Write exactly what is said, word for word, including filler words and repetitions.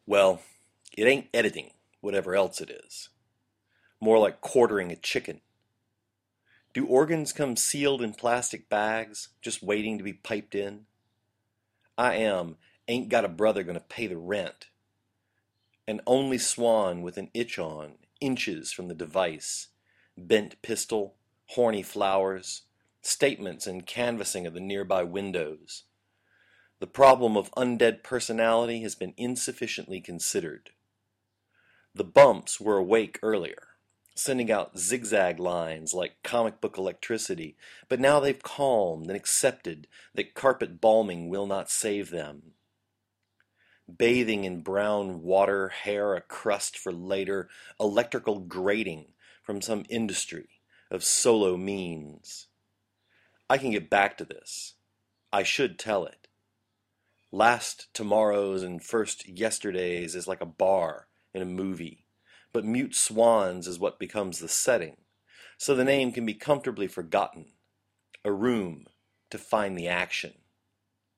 Well, it ain't editing, whatever else it is. More like quartering a chicken. Do organs come sealed in plastic bags, just waiting to be piped in? I am, ain't got a brother gonna pay the rent. An only swan with an itch on, inches from the device. Bent pistol, horny flowers, statements and canvassing of the nearby windows. The problem of undead personality has been insufficiently considered. The bumps were awake earlier, sending out zigzag lines like comic book electricity, but now they've calmed and accepted that carpet balming will not save them. Bathing in brown water, hair a crust for later, electrical grating from some industry of solo means. I can get back to this. I should tell it. Last tomorrows and first yesterdays is like a bar in a movie, but Mute Swans is what becomes the setting, so the name can be comfortably forgotten. A room to find the action.